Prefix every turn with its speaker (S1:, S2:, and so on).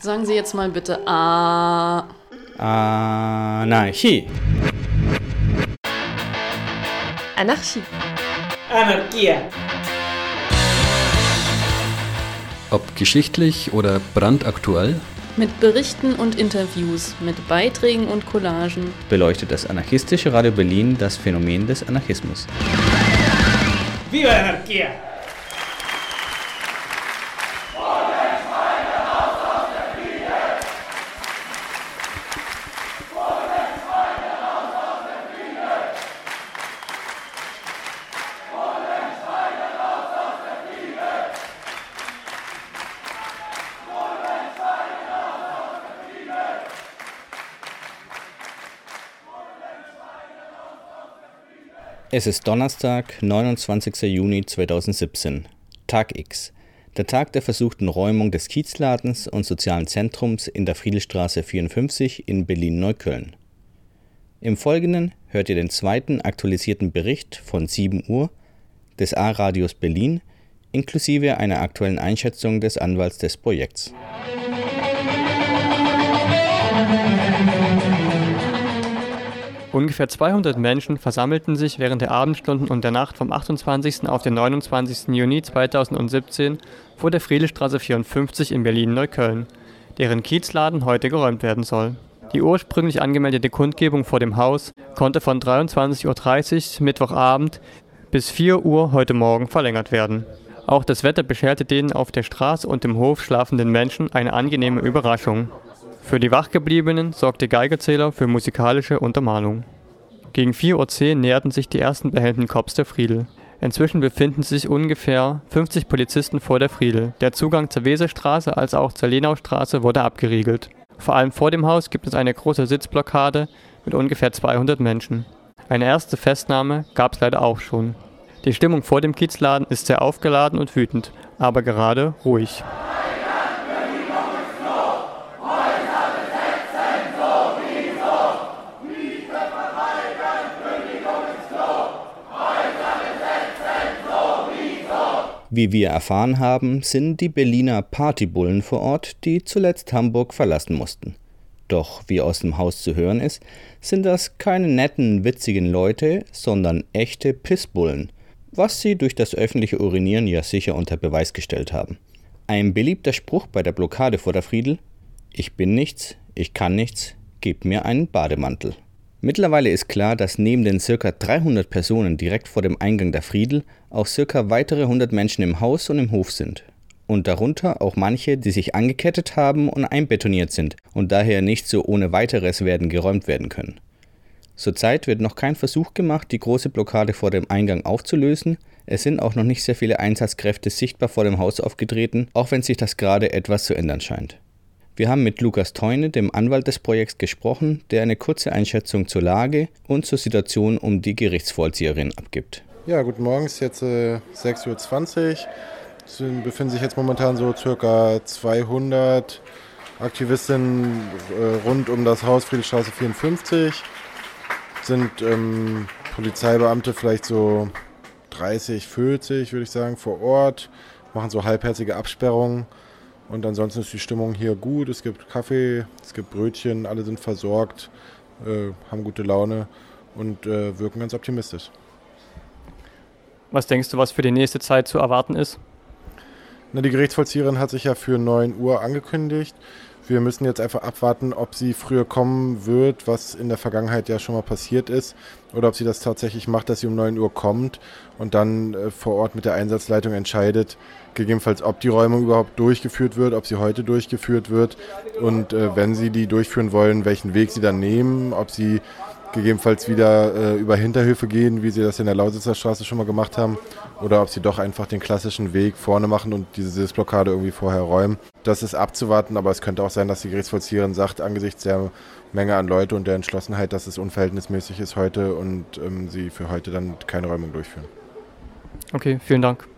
S1: Sagen Sie jetzt mal bitte A.
S2: Anarchie.
S3: Anarchie.
S4: Anarchia.
S5: Ob geschichtlich oder brandaktuell,
S1: Mit Berichten und Interviews, mit Beiträgen und Collagen
S2: beleuchtet das anarchistische Radio Berlin das Phänomen des Anarchismus.
S4: Viva la Anarchia!
S2: Es ist Donnerstag, 29. Juni 2017, Tag X, der Tag der versuchten Räumung des Kiezladens und sozialen Zentrums in der Friedrichstraße 54 in Berlin-Neukölln. Im Folgenden hört ihr den zweiten aktualisierten Bericht von 7 Uhr des A-Radios Berlin, inklusive einer aktuellen Einschätzung des Anwalts des Projekts.
S6: Ungefähr 200 Menschen versammelten sich während der Abendstunden und der Nacht vom 28. auf den 29. Juni 2017 vor der Friedrichstraße 54 in Berlin-Neukölln, deren Kiezladen heute geräumt werden soll. Die ursprünglich angemeldete Kundgebung vor dem Haus konnte von 23:30 Uhr Mittwochabend bis 4 Uhr heute Morgen verlängert werden. Auch das Wetter bescherte den auf der Straße und im Hof schlafenden Menschen eine angenehme Überraschung. Für die Wachgebliebenen sorgte Geigerzähler für musikalische Untermalung. Gegen 4:10 Uhr näherten sich die ersten behellten Cops der Friedl. Inzwischen befinden sich ungefähr 50 Polizisten vor der Friedl. Der Zugang zur Weserstraße als auch zur Lenaustraße wurde abgeriegelt. Vor allem vor dem Haus gibt es eine große Sitzblockade mit ungefähr 200 Menschen. Eine erste Festnahme gab es leider auch schon. Die Stimmung vor dem Kiezladen ist sehr aufgeladen und wütend, aber gerade ruhig.
S2: Wie wir erfahren haben, sind die Berliner Partybullen vor Ort, die zuletzt Hamburg verlassen mussten. Doch wie aus dem Haus zu hören ist, sind das keine netten, witzigen Leute, sondern echte Pissbullen, was sie durch das öffentliche Urinieren ja sicher unter Beweis gestellt haben. Ein beliebter Spruch bei der Blockade vor der Friedl: Ich bin nichts, ich kann nichts, gib mir einen Bademantel. Mittlerweile ist klar, dass neben den ca. 300 Personen direkt vor dem Eingang der Friedl auch ca. weitere 100 Menschen im Haus und im Hof sind. Und darunter auch manche, die sich angekettet haben und einbetoniert sind und daher nicht so ohne weiteres geräumt werden können. Zurzeit wird noch kein Versuch gemacht, die große Blockade vor dem Eingang aufzulösen. Es sind auch noch nicht sehr viele Einsatzkräfte sichtbar vor dem Haus aufgetreten, auch wenn sich das gerade etwas zu ändern scheint. Wir haben mit Lukas Theune, dem Anwalt des Projekts, gesprochen, der eine kurze Einschätzung zur Lage und zur Situation um die Gerichtsvollzieherin abgibt.
S7: Ja, guten Morgen, es ist jetzt 6:20 Uhr. Es befinden sich jetzt momentan so ca. 200 Aktivistinnen rund um das Haus Friedrichstraße 54. Sind Polizeibeamte vielleicht so 30, 40, würde ich sagen, vor Ort, machen so halbherzige Absperrungen. Und ansonsten ist die Stimmung hier gut, es gibt Kaffee, es gibt Brötchen, alle sind versorgt, haben gute Laune und wirken ganz optimistisch.
S6: Was denkst du, was für die nächste Zeit zu erwarten ist?
S7: Na, die Gerichtsvollzieherin hat sich ja für 9 Uhr angekündigt. Wir müssen jetzt einfach abwarten, ob sie früher kommen wird, was in der Vergangenheit ja schon mal passiert ist, oder ob sie das tatsächlich macht, dass sie um 9 Uhr kommt und dann vor Ort mit der Einsatzleitung entscheidet, gegebenenfalls, ob die Räumung überhaupt durchgeführt wird, ob sie heute durchgeführt wird und wenn sie die durchführen wollen, welchen Weg sie dann nehmen, ob sie gegebenenfalls wieder über Hinterhöfe gehen, wie sie das in der Lausitzer Straße schon mal gemacht haben, oder ob sie doch einfach den klassischen Weg vorne machen und diese Sitzblockade irgendwie vorher räumen. Das ist abzuwarten, aber es könnte auch sein, dass die Gerichtsvollzieherin sagt, angesichts der Menge an Leute und der Entschlossenheit, dass es unverhältnismäßig ist heute und sie für heute dann keine Räumung durchführen.
S6: Okay, vielen Dank.